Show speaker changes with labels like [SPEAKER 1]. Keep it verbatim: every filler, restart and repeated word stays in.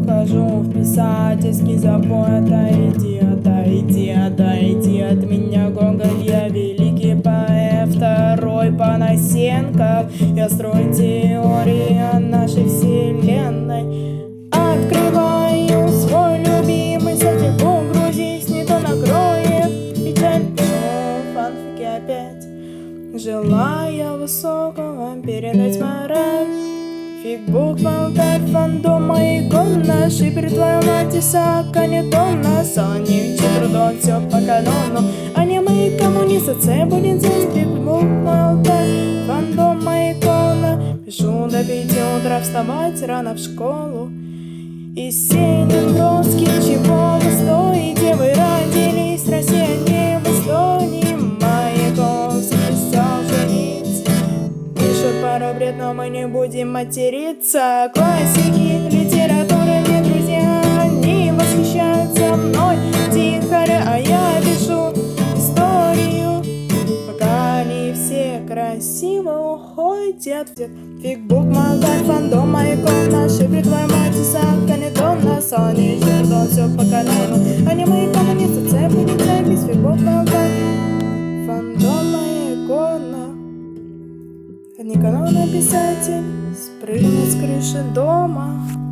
[SPEAKER 1] ухожу в писательский забой. Отойди, отойди, отойди от меня, Гоголь, я великий поэт. Второй Панасенков, я строю теории о нашей вселенной. Открываю свой любимый сайтик, угрузись, не то накроет печаль. Пишу фанфики опять, желая высокого передать мораль. Фигбук, болтать, фандома, икона, шипер, твоя мать, Исаака, не тонна. Соник, трудом, все по канону. Аниме и коммунисты, це будет здесь. Фигбук, болтать, фандома, икона. Пишу до пяти утра, вставать рано в школу. И Сенин, Троцкий, чего вы стоите? Вы родились, Россия, не в Эстонии. Маяковский стал жениться. Пишут пару бред, но мы не будем материться. Классики литературы не друзья, они восхищаются мной. Тихоря, а я пишу историю, пока они все красиво уходят. Фигбук, мага, фандом, икона, шипер, твоя мать, Исаака, не тонна. Соник, трудом, все по канону. Аниме и коммунисты, це будет запись. Фигбук, мага, фандом, икона. Никанона писатель спрыгнет с крыши дома.